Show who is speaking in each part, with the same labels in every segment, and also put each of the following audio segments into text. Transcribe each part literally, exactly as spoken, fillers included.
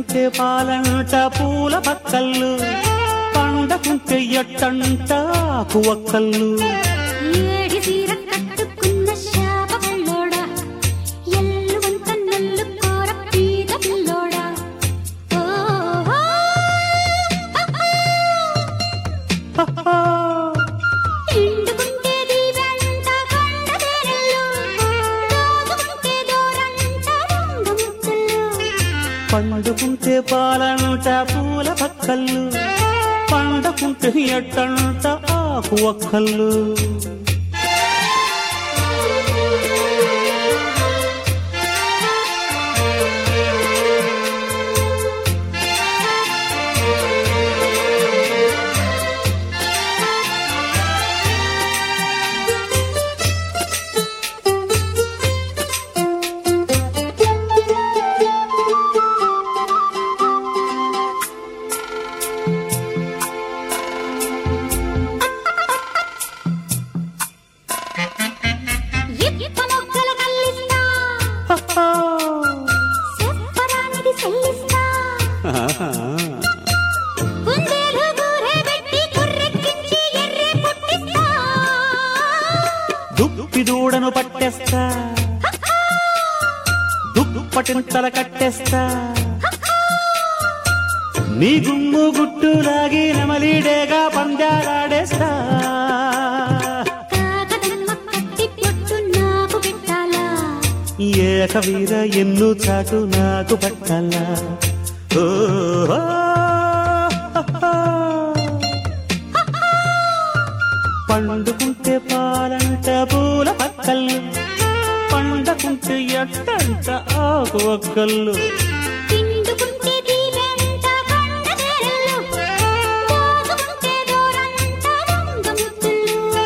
Speaker 1: పండుకుంటే పాలంట పూల పక్కళ్ళు, పండకుంటే ఎట్టంట కువక్కళ్ళు.
Speaker 2: ఏడి తీర కట్టుకున్న శాప పిల్లోడా, ఎల్లువంత నల్లు కోర పీద పిల్లోడా. ఎండుకుంటే దీవెంట కొండదేరల్లో, దోచుకుంటే దూరంట రంగముద్దుల్లో.
Speaker 1: పండుకుంటే పాలంట పూల పక్కళ్ళు, పండకుంటే ఎట్టంట ఆకు ఒక్కళ్ళు.
Speaker 2: ఇప్ప మొగ్గల కల్లిస్తా, చెప్పరానిది చెల్లిస్తా. గుండెలు గూరే పెట్టి కుర్రెక్కించి ఎర్రె పుట్టిస్తా.
Speaker 1: దుప్పి దూడను పట్టేస్తా, దుప్పటింతల కట్టేస్తా. నీ గుమ్ము గుట్టు లాగి నమలీడేగా పందాలాడేస్తా.
Speaker 2: కాకదమ్మ కట్టి పొట్టు నాకు పెట్టాలా,
Speaker 1: ఏక వీర ఎన్ను చాటు నాకు పట్టాలా. ఓ పండుకుంటే పాలంట పూల పక్కళ్ళు, పండకుంటే ఎట్టంట ఆకు ఒక్కళ్ళు.
Speaker 2: పిండుకుంటే దీవెంట కొండదేరల్లో, దోచుకుంటే దూరంట రంగముద్దుల్లో.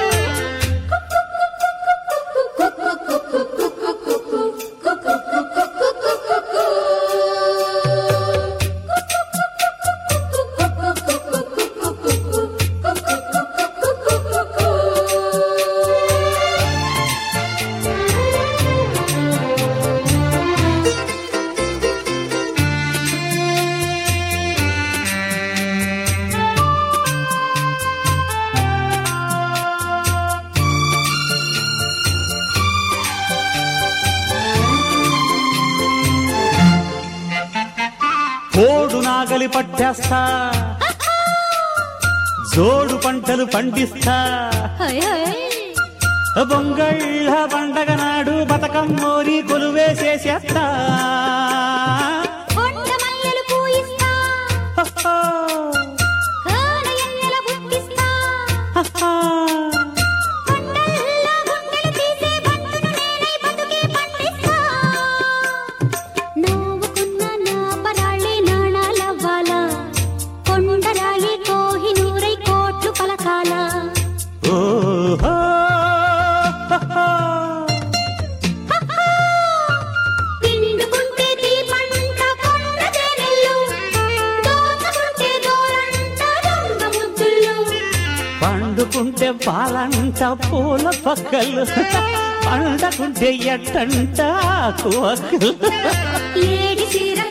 Speaker 1: కోడు నాగలి పట్టేస్తా, జోడు పంటలు పండిస్తా.
Speaker 2: హై హై
Speaker 1: బొంగళ్ళ పండగ నాడు బతకమ్మోరి కొలువేసేసేస్తా.
Speaker 2: కొండ మల్లెలు పూయిస్తా, కాడయన్నెల బుట్టిస్తా. కొండల్లో గుండెలు తీసే బంటును నేనై బతుకే పండిస్తా. నవ్వుకున్న నా పరాళ్ళే నాణాలవ్వాలా, కొండరాయి కోహినూరై కోట్లు పలకాలా.
Speaker 1: ఓహో
Speaker 2: పిండుకుంటే దీపంట కొండదేరల్లో, దోచుకుంటే దూరంట రంగముద్దుల్లో.
Speaker 1: పండుకుంటే పాలంట పూల పక్కలు, పండకుంటే ఎట్టంట ఆకు ఒక్కళ్ళు.
Speaker 2: ఏడి చీర